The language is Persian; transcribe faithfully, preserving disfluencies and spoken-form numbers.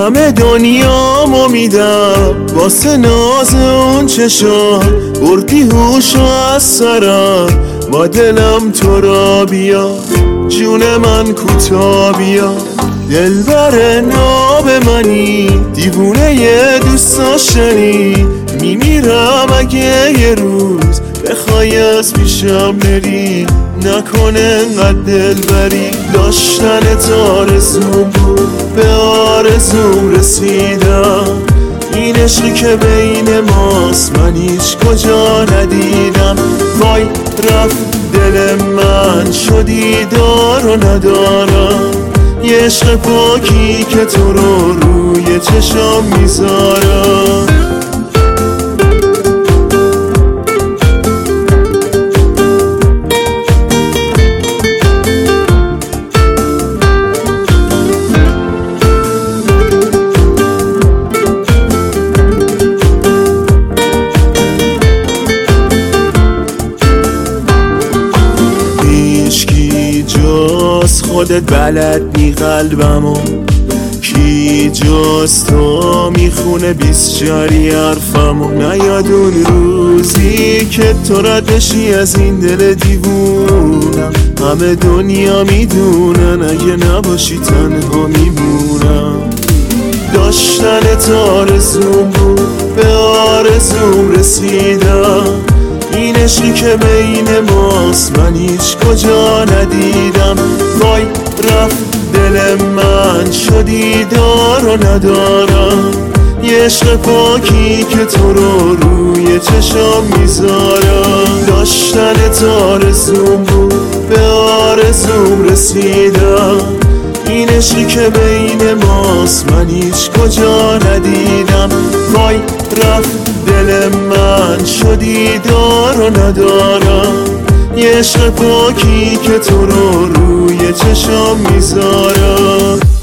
همه دنیامو میدم واسه ناز اون چشام، بردی هوشو از سرم، با دلم تو را بیا، جون من کوتا بیا. دلبر ناب منی، دیوونه ی دوست داشتنی، میمیرم اگه یه روز بخوای از پیشم بری، نکنه انقدر دلبری. داشتن آرزوم بود، به آرزوم رسیدم، این عشقی که بین ماست من هیچ کجا ندیدم. وای رفت دل من، شدی دار و ندارم، یه عشق پاکی که تو رو روی چشام میذارم. خودت بلد نی قلبمو، کی جز تو میخونه بیست جاری حرفمو. نیاد اون روزی که تو رد بشی از این دل دیوونم، همه دنیا میدونن اگه نباشی تنها میمونم. داشتن آرزوم بود، به آرزوم رسیدم، این عشقی که بین ماست من هیچ کجا ندیدم. وای رفت دل من، شدی دار و ندارم، یه عشق پاکی که تو رو روی چشام میذارم. داشتن آرزوم بود، به آرزوم رسیدم، این عشقی که بین ماست من هیچ کجا ندیدم. وای رفت دل من، شدی دار و ندارم، یه عشق پاکی که تو رو روی چشام میذارم.